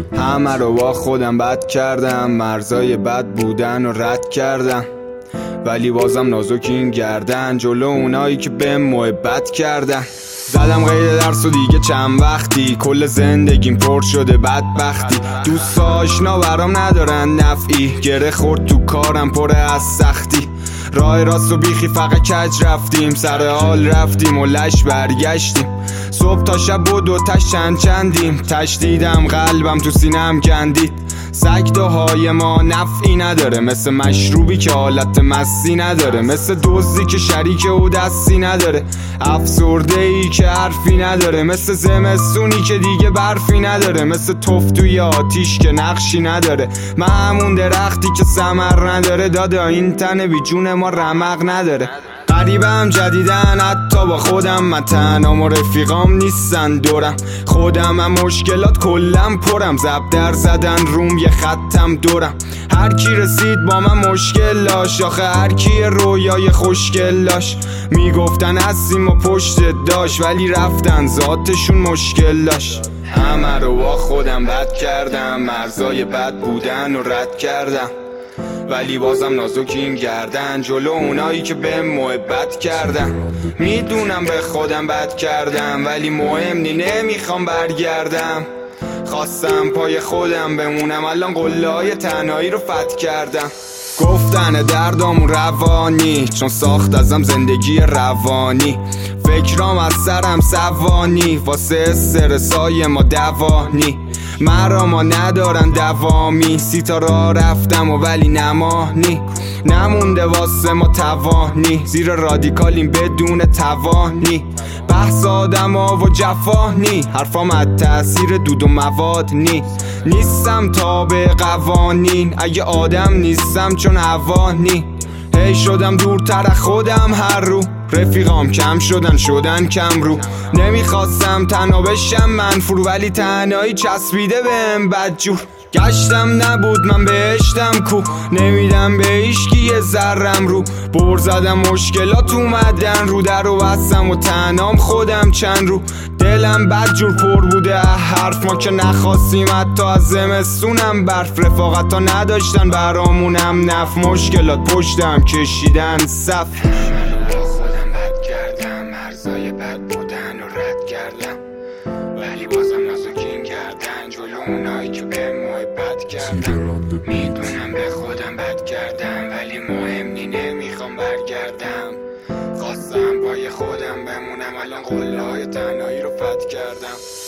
همه رو با خودم بد کردم، مرزای بد بودن رو رد کردم، ولی بازم نازک این گردن جلو اونایی که به محبت کردن. زدم قید درس و دیگه چند وقتی کل زندگیم پر شده بدبختی. دوست آشنا برام ندارن نفعی، گره خورد تو کارم پره از سختی. راه راست و بیخی فقط کج رفتیم، سر حال رفتیم و لش برگشتیم. صبح تا شب و دوتاش چندیم، تشدیدم قلبم تو سینم کندید. سگدوهای ما نفعی نداره، مثل مشروبی که حالت مستی نداره، مثل دزدی که شریک او دستی نداره، افسرده ای که حرفی نداره، مثل زمستونی که دیگه برفی نداره، مثل توف توی آتیش که نقشی نداره. من همون درختی که ثمر نداره، دادا این تن بی جون ما رمق نداره. غریبم جدیدن حتی با خودم، من تنهام و رفیقام نیستن دورم. خودم هم مشکلات کلم پرم، زبدر زدن روم یه خطم دورم. هر کی رسید با من مشکل داشت، آخه هر کی رویای خوشگل داشت. میگفتن هستیم و پشت داشت، ولی رفتن ذاتشون مشکل داشت. همه رو با خودم بد کردم، مرزای بد بودن رو رد کردم، ولی بازم نازک این گردن جلو اونایی که به محبت کردن. میدونم به خودم بد کردم، ولی مهم نی، نمیخوام برگردم. خواستم پای خودم بمونم، الان قله‌های تنهایی رو فتح کردم. گفتن دردامون روانی، چون ساخت ازم زندگی روانی. فکرام از سرم سوانی، واسه استرسای ما دوانی. مرا ما ندارن دوامی، سیتارا رفتم و ولی نمانی. نمونده واسه ما توانی، زیر رادیکالیم بدون توانی. بحث آدم ها و جفانی، حرفام از تأثیر دود و مواد نیستم تابع قوانین، اگه آدم نیستم چون حوانی. هی شدم دورتر خودم هر رو، رفیقام کم شدن کم رو. نمیخواستم تنها بشم منفور، ولی تنهایی چسبیده بهم بدجور. گشتم نبود من بهشتم کو، نمیدم به هیچکی یه ذرم رو. بر زدم مشکلات اومدن رو، در و بستم و تنهام خودم چند رو. دلم بدجور پر بوده حرف، ما که نخواستیم حتی از زمستونم برف. رفاقتا نداشتن برامونم نف، مشکلات پشتم کشیدن صف. خودم بد کردم، مرزای بد بودن رو رد کردم، ولی بازم نازک این گردن جلو اونایی که به محبت کردم. میدونم به خودم بد کردم، ولی مهم نی، نمیخوام برگردم. خواستم پای خودم بمونم، الان قله‌های تنهایی رو فتح کردم.